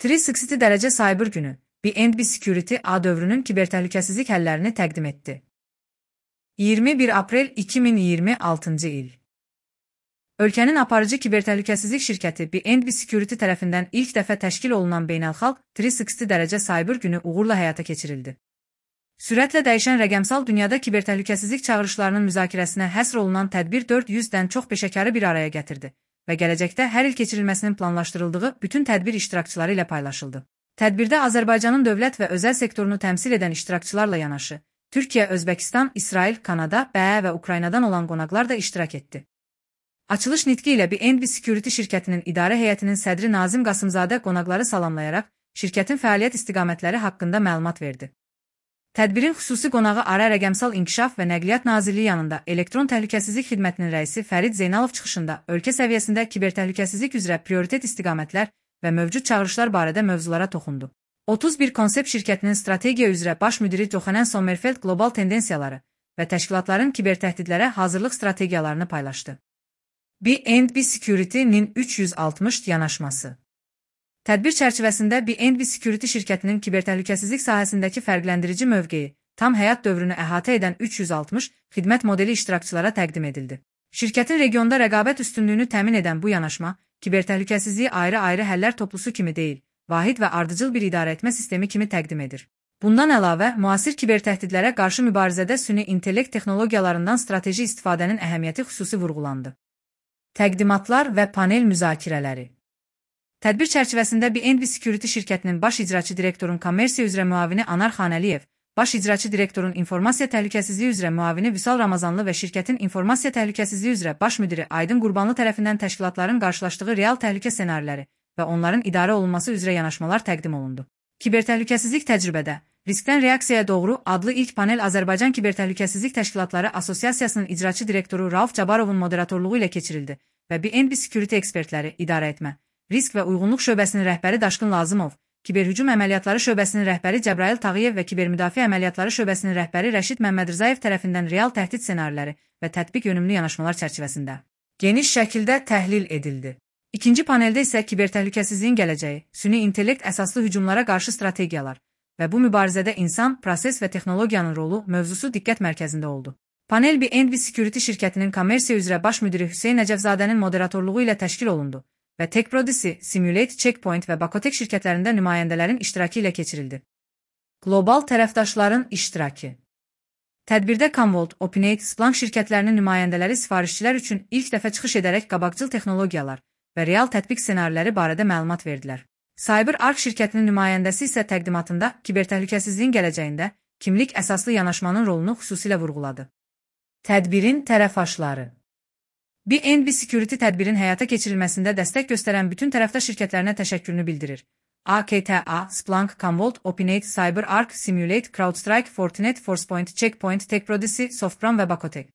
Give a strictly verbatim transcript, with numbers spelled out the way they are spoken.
üç yüz altmış dərəcə Cyber günü B and B Security A dövrünün kibertəhlükəsizlik həllərini təqdim etdi. iyirmi bir aprel iki min iyirmi altıncı il. Ölkənin aparıcı kibertəhlükəsizlik şirkəti B and B Security tərəfindən ilk dəfə təşkil olunan beynəlxalq üç yüz altmış dərəcə Cyber günü uğurla həyata keçirildi. Sürətlə dəyişən rəqəmsal dünyada kibertəhlükəsizlik çağırışlarının müzakirəsinə həsr olunan tədbir dörd yüzdən çox peşəkarı bir araya gətirdi və gələcəkdə hər il keçirilməsinin planlaşdırıldığı bütün tədbir iştirakçıları ilə paylaşıldı. Tədbirdə Azərbaycanın dövlət və özəl sektorunu təmsil edən iştirakçılarla yanaşı, Türkiyə, Özbəkistan, İsrail, Kanada, B E və Ukraynadan olan qonaqlar da iştirak etdi. Açılış nitqi ilə B and B Security şirkətinin idarə heyətinin sədri Nazim Qasımzadə qonaqları salamlayaraq şirkətin fəaliyyət istiqamətləri haqqında məlumat verdi. Tədbirin xüsusi qonağı Ara Rəqəmsal İnkişaf və Nəqliyyat Nazirliyi yanında Elektron Təhlükəsizlik Xidmətinin rəisi Fərid Zeynalov çıxışında ölkə səviyyəsində kibertəhlükəsizlik üzrə prioritet istiqamətlər və mövcud çağırışlar barədə mövzulara toxundu. otuz bir Konsept şirkətinin strategiya üzrə baş müdiri Johanan Sommerfeld qlobal tendensiyaları və təşkilatların kibertəhdidlərə hazırlıq strategiyalarını paylaşdı. B and B Security-nin üç yüz altmış yanaşması. Tədbir çərçivəsində B and B Security şirkətinin kibertəhlükəsizlik sahəsindəki fərqləndirici mövqeyi, tam həyat dövrünü əhatə edən üç yüz altmış xidmət modeli iştirakçılara təqdim edildi. Şirkətin regionda rəqabət üstünlüyünü təmin edən bu yanaşma, kibertəhlükəsizliyi ayrı-ayrı həllər toplusu kimi deyil, vahid və ardıcıl bir idarəetmə sistemi kimi təqdim edir. Bundan əlavə, müasir kibertəhdidlərə qarşı mübarizədə süni intellekt texnologiyalarından strateji istifadənin əhəmiyyəti xüsusi vurğulandı. Təqdimatlar və panel müzakirələri. Tədbir çərçivəsində B and B Security şirkətinin baş icraçı direktorun kommersiya üzrə müavini Anar Xanəliyev, baş icraçı direktorun informasiya təhlükəsizliyi üzrə müavini Vüsal Ramazanlı və şirkətin informasiya təhlükəsizliyi üzrə baş müdiri Aydın Qurbanlı tərəfindən təşkilatların qarşılaşdığı real təhlükə ssenariləri və onların idarə olunması üzrə yanaşmalar təqdim olundu. Kibertəhlükəsizlik təcrübədə, riskdən reaksiyaya doğru adlı ilk panel Azərbaycan Kibertəhlükəsizlik Təşkilatları Assosiasiyasının icraçı direktoru Rauf Cabarovun moderatorluğu ilə keçirildi və B and B Security ekspertləri, idarəetmə, risk və uyğunluq şöbəsinin rəhbəri Daşqın Lazımov, kiberhücum əməliyyatları şöbəsinin rəhbəri Cəbrayıl Tağıyev və kibermüdafiə əməliyyatları şöbəsinin rəhbəri Rəşid Məmmədrzayev tərəfindən real təhdid ssenariləri və tətbiq yönümlü yanaşmalar çərçivəsində geniş şəkildə təhlil edildi. İkinci paneldə isə kibertəhlükəsizliyin gələcəyi, süni intellekt əsaslı hücumlara qarşı strategiyalar və bu mübarizədə insan, proses və texnologiyanın rolu mövzusu diqqət mərkəzində oldu. Panel B and B Security şirkətinin kommersiya üzrə baş müdiri Hüseyn Nəcəfzadənin moderatorluğu ilə təşkil olundu və TechProdisi, Simulate, Checkpoint və Bakotek şirkətlərində nümayəndələrin iştirakı ilə keçirildi. Qlobal tərəfdaşların iştirakı. Tədbirdə Commvault, Opinate, Splunk şirkətlərinin nümayəndələri sifarişçilər üçün ilk dəfə çıxış edərək qabaqcıl texnologiyalar və real tətbiq ssenariləri barədə məlumat verdilər. CyberArk şirkətinin nümayəndəsi isə təqdimatında kibertəhlükəsizliyin gələcəyində kimlik əsaslı yanaşmanın rolunu xüsusilə vurğuladı. Tədbirin tərəfdaşları. B and B Security tədbirin həyata keçirilməsində dəstək göstərən bütün tərəfdaş şirkətlərinə təşəkkürünü bildirir. A K T A, Splunk, Commvault, Opinate, CyberArk, Simulate, CrowdStrike, Fortinet, Forcepoint, Checkpoint, TechProdisi, Softprom və Bakotek.